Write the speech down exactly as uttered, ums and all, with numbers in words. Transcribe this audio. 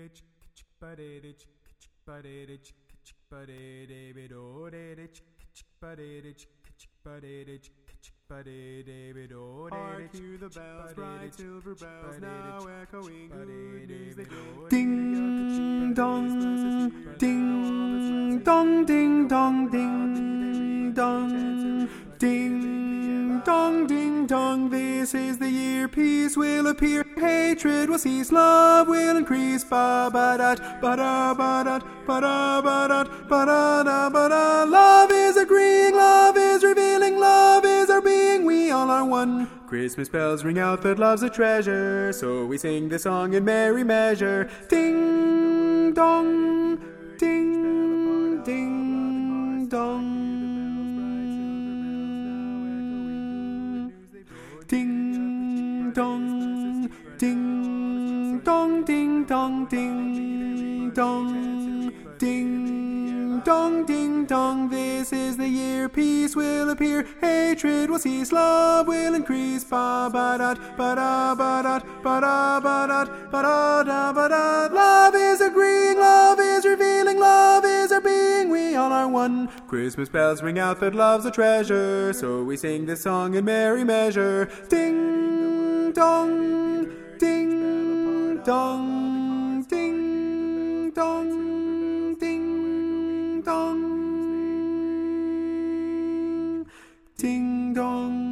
Hark you the bells, bright silver bells, now echoing good news they bring. Ding dong, ding dong, ding dong, ding dong, ding dong, ding dong. This is the year peace will appear, hatred will cease, love will increase. Ba ba dat, ba da ba dat, ba da ba dat, ba da da ba da. Love is agreeing, love is revealing, love is our being. We all are one. Christmas bells ring out that love's a treasure, so we sing this song in merry measure. Ding dong, ding ding dong, ding dong, ding dong, ding dong, ding dong, ding dong, ding dong. This is the year peace will appear, hatred will cease, love will increase. Ba ba dat, ba da ba dat, ba da ba dat, ba da da ba da. Love is agreeing, love is revealing, love is our being. We all are one. Christmas bells ring out that love's a treasure, so we sing this song in merry measure. Ding dong, ding dong, ding dong, ding dong, ding dong.